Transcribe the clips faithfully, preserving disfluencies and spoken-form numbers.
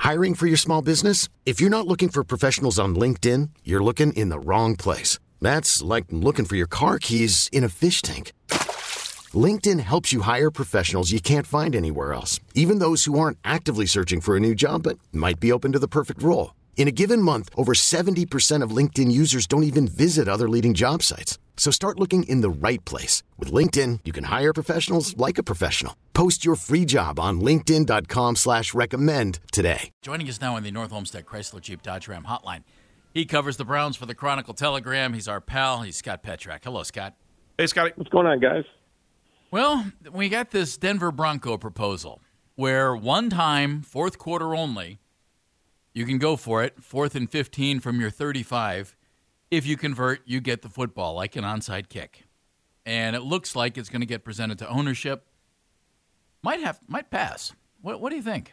Hiring for your small business? If you're not looking for professionals on LinkedIn, you're looking in the wrong place. That's like looking for your car keys in a fish tank. LinkedIn helps you hire professionals you can't find anywhere else, even those who aren't actively searching for a new job but might be open to the perfect role. In a given month, over seventy percent of LinkedIn users don't even visit other leading job sites. So start looking in the right place. With LinkedIn, you can hire professionals like a professional. Post your free job on linkedin.com slash recommend today. Joining us now on the North Olmsted Chrysler Jeep Dodge Ram hotline. He covers the Browns for the Chronicle Telegram. He's our pal. He's Scott Petrak. Hello, Scott. Hey, Scotty. What's going on, guys? Well, we got this Denver Bronco proposal where one time, fourth quarter only, you can go for it, fourth and fifteen from your thirty-five. If you convert, you get the football, like an onside kick. And it looks like it's going to get presented to ownership. Might have, might pass. What, what do you think?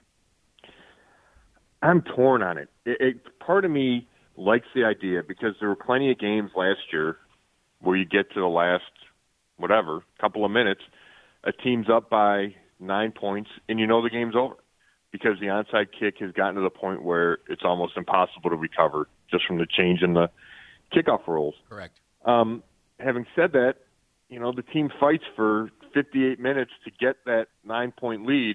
I'm torn on it. It, it. Part of me likes the idea because there were plenty of games last year where you get to the last, whatever, couple of minutes, a team's up by nine points, and you know the game's over because the onside kick has gotten to the point where it's almost impossible to recover just from the change in the kickoff rules. Correct. Um, having said that, you know, the team fights for fifty-eight minutes to get that nine-point lead.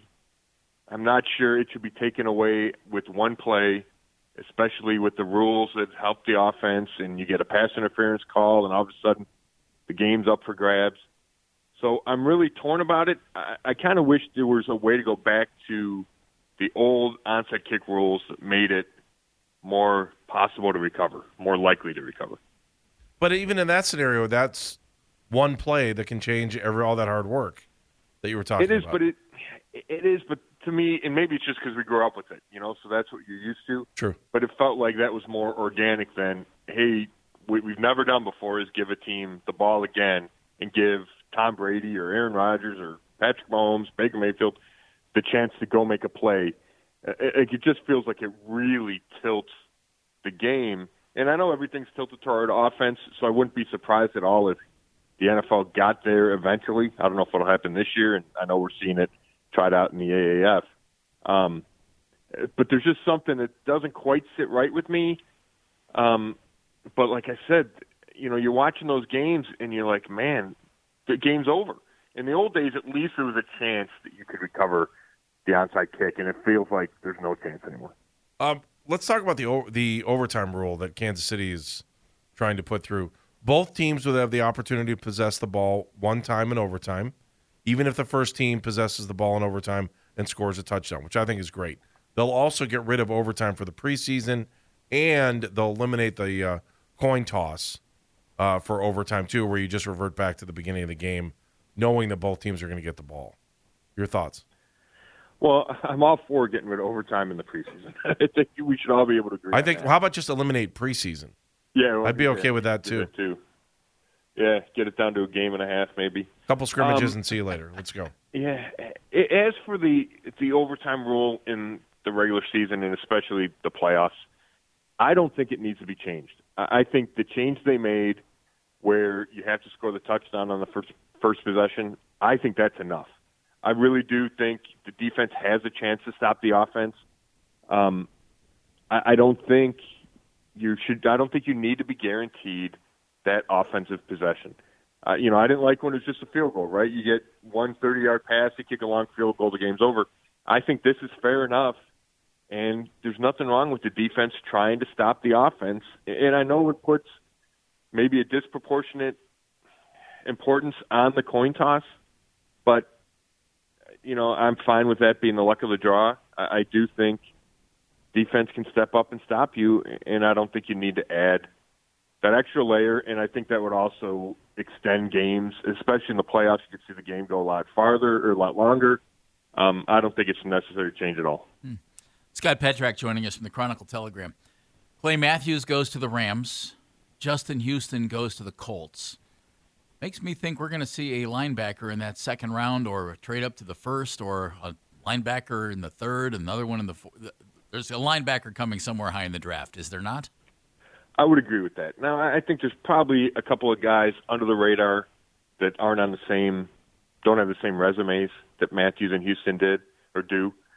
I'm not sure it should be taken away with one play, especially with the rules that help the offense, and you get a pass interference call, and all of a sudden the game's up for grabs. So I'm really torn about it. I, I kind of wish there was a way to go back to the old onside kick rules that made it more possible to recover, more likely to recover. But even in that scenario, that's one play that can change every all that hard work that you were talking about. It is, about. but it it is, but to me, and maybe it's just because we grew up with it, you know, so that's what you're used to. True. But it felt like that was more organic than, hey, what we've never done before is give a team the ball again and give Tom Brady or Aaron Rodgers or Patrick Mahomes, Baker Mayfield, the chance to go make a play. It, it just feels like it really tilts the game. And I know everything's tilted toward offense, so I wouldn't be surprised at all if the N F L got there eventually. I don't know if it'll happen this year, and I know we're seeing it tried out in the A A F. Um, but there's just something that doesn't quite sit right with me. Um, but like I said, you know, you're watching those games, and you're like, man, the game's over. In the old days, at least there was a chance that you could recover the onside kick, and it feels like there's no chance anymore. Um, let's talk about the the overtime rule that Kansas City is trying to put through. Both teams would have the opportunity to possess the ball one time in overtime, even if the first team possesses the ball in overtime and scores a touchdown, which I think is great. They'll also get rid of overtime for the preseason, and they'll eliminate the uh, coin toss uh, for overtime too, where you just revert back to the beginning of the game, knowing that both teams are going to get the ball. Your thoughts? Well, I'm all for getting rid of overtime in the preseason. I think we should all be able to agree. I on think. that. How about just eliminate preseason? Yeah, well, I'd be okay yeah, with that too. that too. Yeah, get it down to a game and a half, maybe. A couple scrimmages um, and see you later. Let's go. Yeah. As for the the overtime rule in the regular season and especially the playoffs, I don't think it needs to be changed. I think the change they made, where you have to score the touchdown on the first first possession, I think that's enough. I really do think the defense has a chance to stop the offense. Um, I, I don't think you should. I don't think you need to be guaranteed that offensive possession. Uh, you know, I didn't like when it was just a field goal, right? You get one thirty-yard pass, you kick a long field goal, the game's over. I think this is fair enough, and there's nothing wrong with the defense trying to stop the offense. And I know it puts maybe a disproportionate importance on the coin toss, but you know, I'm fine with that being the luck of the draw. I, I do think defense can step up and stop you, and I don't think you need to add that extra layer. And I think that would also extend games, especially in the playoffs. You could see the game go a lot farther or a lot longer. Um, I don't think it's necessary to change at all. Hmm. Scott Petrak joining us from the Chronicle Telegram. Clay Matthews goes to the Rams. Justin Houston goes to the Colts. Makes me think we're going to see a linebacker in that second round, or a trade up to the first, or a linebacker in the third, another one in the fourth. There's a linebacker coming somewhere high in the draft, is there not? I would agree with that. Now, I think there's probably a couple of guys under the radar that aren't on the same, don't have the same resumes that Matthews and Houston did or do.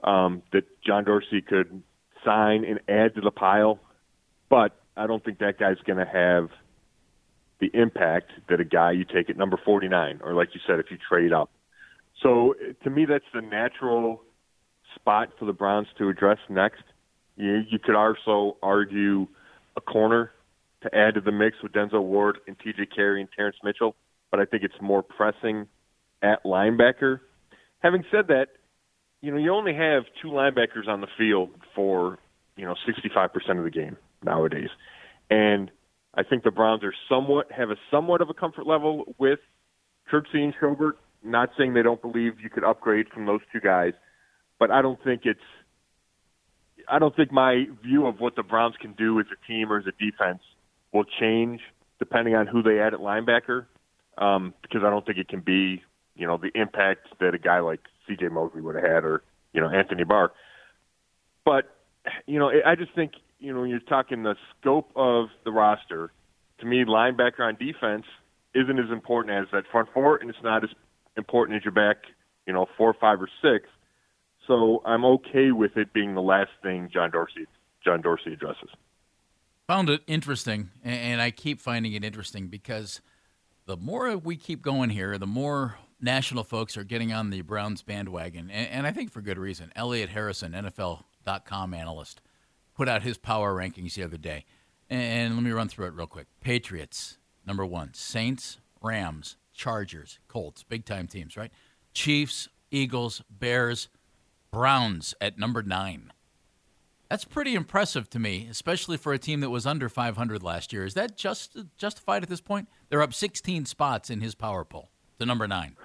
um, that John Dorsey could sign and add to the pile, but I don't think that guy's going to have the impact that a guy you take at number forty-nine, or like you said, if you trade up. So to me, that's the natural spot for the Browns to address next. You, you could also argue a corner to add to the mix with Denzel Ward and T J Carey and Terrence Mitchell, but I think it's more pressing at linebacker. Having said that, you know, you only have two linebackers on the field for, you know, sixty-five percent of the game nowadays. And I think the Browns are somewhat, have a somewhat of a comfort level with Kirksey and Schobert. Not saying they don't believe you could upgrade from those two guys, but I don't think it's, I don't think my view of what the Browns can do as a team or as a defense will change depending on who they add at linebacker, um, because I don't think it can be, you know, the impact that a guy like C J Mosley would have had, or, you know, Anthony Barr. But, you know, I just think, you know, when you're talking the scope of the roster, to me, linebacker on defense isn't as important as that front four, and it's not as important as your back, you know, four, five, or six. So I'm okay with it being the last thing John Dorsey John Dorsey addresses. Found it interesting, and I keep finding it interesting because the more we keep going here, the more national folks are getting on the Browns bandwagon, and I think for good reason. Elliot Harrison, N F L dot com analyst, put out his power rankings the other day. And let me run through it real quick. Patriots, number one. Saints, Rams, Chargers, Colts, big-time teams, right? Chiefs, Eagles, Bears, Browns at number nine. That's pretty impressive to me, especially for a team that was under five hundred last year. Is that just justified at this point? They're up sixteen spots in his power poll to number nine.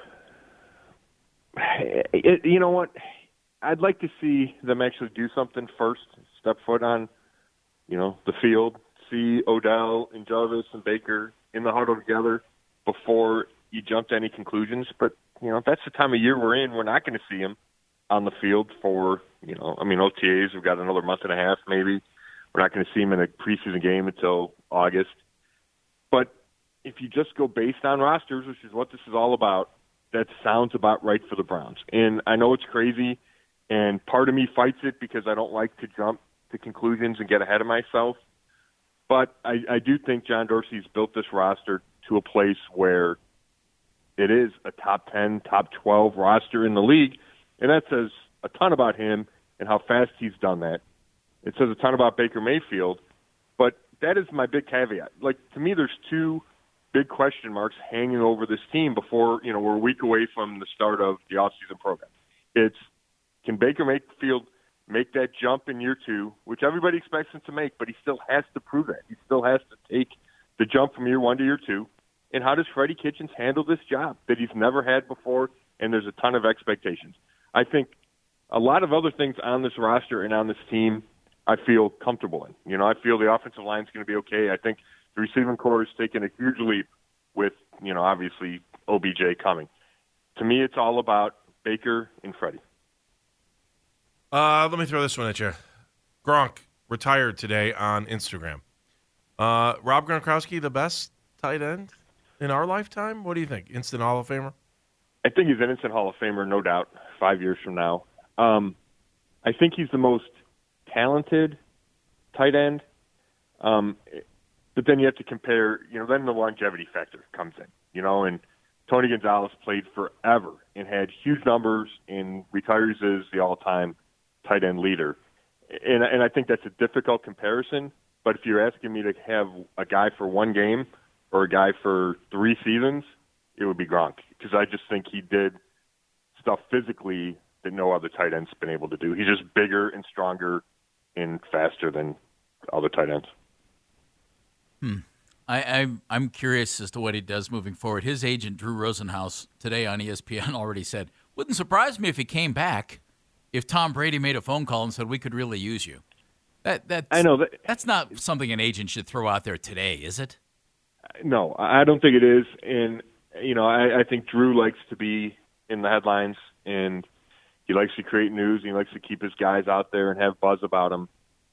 It, you know what? I'd like to see them actually do something first, step foot on, you know, the field, see Odell and Jarvis and Baker in the huddle together before you jump to any conclusions. But, you know, that's the time of year we're in. We're not going to see them on the field for, you know, I mean, O T As, we've got another month and a half maybe. We're not going to see them in a preseason game until August. But if you just go based on rosters, which is what this is all about, that sounds about right for the Browns. And I know it's crazy, and part of me fights it because I don't like to jump to conclusions and get ahead of myself. But I, I do think John Dorsey's built this roster to a place where it is a top ten, top twelve roster in the league, and that says a ton about him and how fast he's done that. It says a ton about Baker Mayfield, but that is my big caveat. Like, to me, there's two big question marks hanging over this team before, you know, we're a week away from the start of the offseason program. It's, can Baker Mayfield make that jump in year two, which everybody expects him to make, but he still has to prove that. He still has to take the jump from year one to year two. And how does Freddie Kitchens handle this job that he's never had before, and there's a ton of expectations? I think a lot of other things on this roster and on this team I feel comfortable in. You know, I feel the offensive line is going to be okay. I think the receiving core has taken a huge leap with, you know, obviously O B J coming. To me, it's all about Baker and Freddie. Uh, let me throw this one at you. Gronk retired today on Instagram. Uh, Rob Gronkowski, the best tight end in our lifetime? What do you think? Instant Hall of Famer? I think he's an instant Hall of Famer, no doubt, five years from now. Um, I think he's the most talented tight end. Um, but then you have to compare, you know, then the longevity factor comes in, you know, and Tony Gonzalez played forever and had huge numbers and retires as the all-time tight end leader. And, and I think that's a difficult comparison, but if you're asking me to have a guy for one game or a guy for three seasons, it would be Gronk, because I just think he did stuff physically that no other tight end's been able to do. He's just bigger and stronger and faster than other tight ends. Hmm. I, I, I'm curious as to what he does moving forward. His agent, Drew Rosenhaus, today on E S P N already said, wouldn't surprise me if he came back, if Tom Brady made a phone call and said, we could really use you. That that's, I know that, that's not something an agent should throw out there today, is it? No, I don't think it is. And, you know, I, I think Drew likes to be in the headlines, and he likes to create news. And he likes to keep his guys out there and have buzz about them.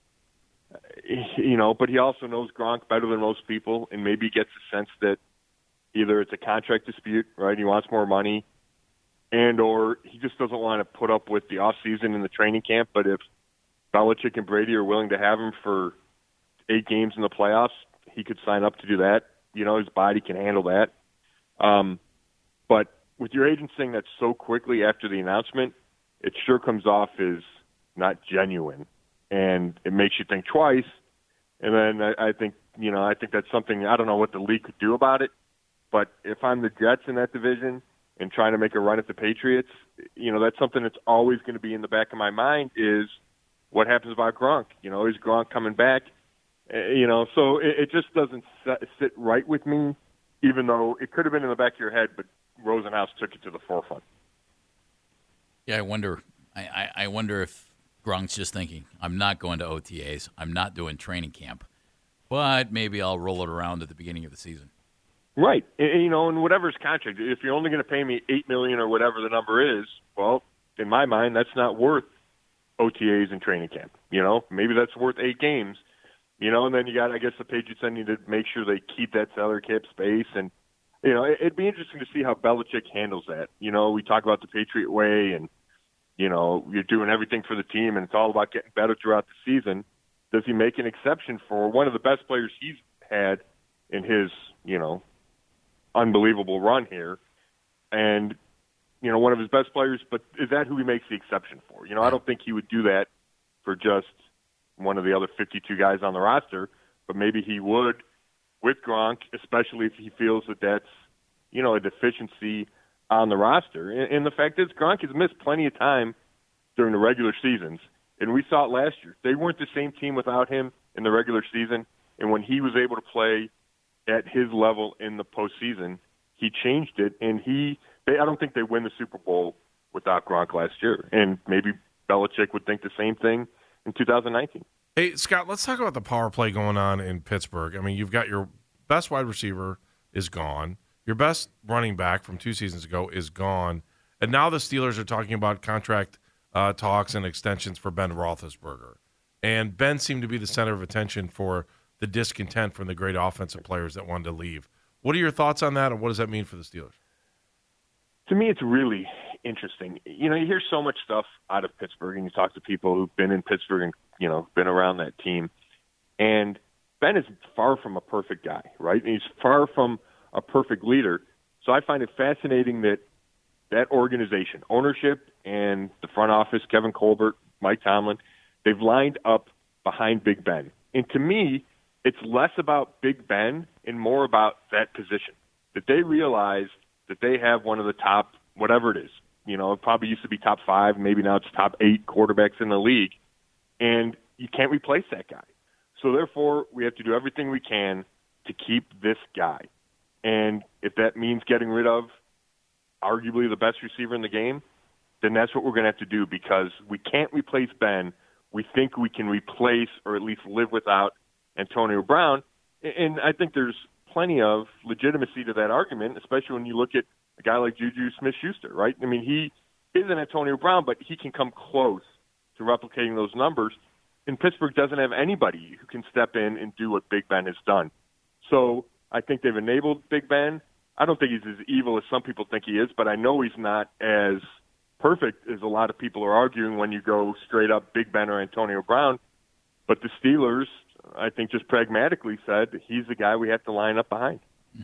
You know, but he also knows Gronk better than most people, and maybe gets a sense that either it's a contract dispute, right? He wants more money, and or he just doesn't want to put up with the off season in the training camp. But if Belichick and Brady are willing to have him for eight games in the playoffs, he could sign up to do that. You know, his body can handle that. Um, but with your agent saying that so quickly after the announcement, it sure comes off as not genuine, and it makes you think twice. And then I, I think, you know, I think that's something, I don't know what the league could do about it, but if I'm the Jets in that division and trying to make a run at the Patriots, you know, that's something that's always going to be in the back of my mind is what happens about Gronk? You know, is Gronk coming back? Uh, you know, so it, it just doesn't set, sit right with me, even though it could have been in the back of your head, but Rosenhaus took it to the forefront. Yeah, I wonder. I, I, I wonder if Gronk's just thinking, I'm not going to O T As, I'm not doing training camp, but maybe I'll roll it around at the beginning of the season. Right, and, you know, and whatever his contract, if you're only going to pay me eight million or whatever the number is, well, in my mind, that's not worth O T As and training camp. You know, maybe that's worth eight games. You know, and then you got, I guess, the Patriots need to make sure they keep that salary cap space. And, you know, it'd be interesting to see how Belichick handles that. You know, we talk about the Patriot way and, you know, you're doing everything for the team and it's all about getting better throughout the season. Does he make an exception for one of the best players he's had in his, you know, unbelievable run here? And, you know, one of his best players, but is that who he makes the exception for? You know, I don't think he would do that for just one of the other fifty-two guys on the roster, but maybe he would with Gronk, especially if he feels that that's, you know, a deficiency on the roster. And, and the fact is, Gronk has missed plenty of time during the regular seasons, and we saw it last year. They weren't the same team without him in the regular season, and when he was able to play at his level in the postseason, he changed it, and he they, I don't think they win the Super Bowl without Gronk last year, and maybe Belichick would think the same thing in two thousand nineteen. Hey, Scott, let's talk about the power play going on in Pittsburgh. I mean, you've got your best wide receiver is gone. Your best running back from two seasons ago is gone. And now the Steelers are talking about contract uh, talks and extensions for Ben Roethlisberger. And Ben seemed to be the center of attention for the discontent from the great offensive players that wanted to leave. What are your thoughts on that, and what does that mean for the Steelers? To me, it's really interesting. You know, you hear so much stuff out of Pittsburgh, and you talk to people who've been in Pittsburgh and, you know, been around that team. And Ben is far from a perfect guy, right? And he's far from a perfect leader. So I find it fascinating that that organization, ownership and the front office, Kevin Colbert, Mike Tomlin, they've lined up behind Big Ben. And to me, it's less about Big Ben and more about that position, that they realize that they have one of the top, whatever it is, you know, it probably used to be top five, maybe now it's top eight quarterbacks in the league, and you can't replace that guy. So therefore, we have to do everything we can to keep this guy. And if that means getting rid of arguably the best receiver in the game, then that's what we're going to have to do, because we can't replace Ben. We think we can replace or at least live without Antonio Brown. And I think there's plenty of legitimacy to that argument, especially when you look at a guy like Juju Smith-Schuster, right? I mean, he isn't Antonio Brown, but he can come close to replicating those numbers. And Pittsburgh doesn't have anybody who can step in and do what Big Ben has done. So I think they've enabled Big Ben. I don't think he's as evil as some people think he is, but I know he's not as perfect as a lot of people are arguing when you go straight up Big Ben or Antonio Brown. But the Steelers, I think, just pragmatically said he's the guy we have to line up behind.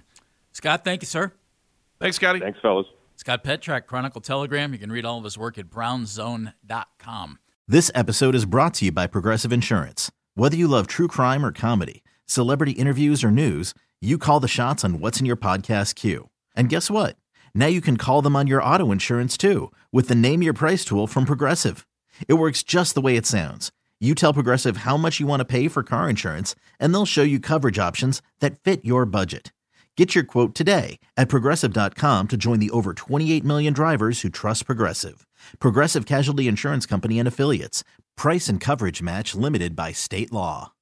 Scott, thank you, sir. Thanks, Scotty. Thanks, fellas. Scott Petrak, Chronicle Telegram. You can read all of his work at brown zone dot com. This episode is brought to you by Progressive Insurance. Whether you love true crime or comedy, celebrity interviews or news, you call the shots on what's in your podcast queue. And guess what? Now you can call them on your auto insurance too with the Name Your Price tool from Progressive. It works just the way it sounds. You tell Progressive how much you want to pay for car insurance, and they'll show you coverage options that fit your budget. Get your quote today at Progressive dot com to join the over twenty-eight million drivers who trust Progressive. Progressive Casualty Insurance Company and Affiliates. Price and coverage match limited by state law.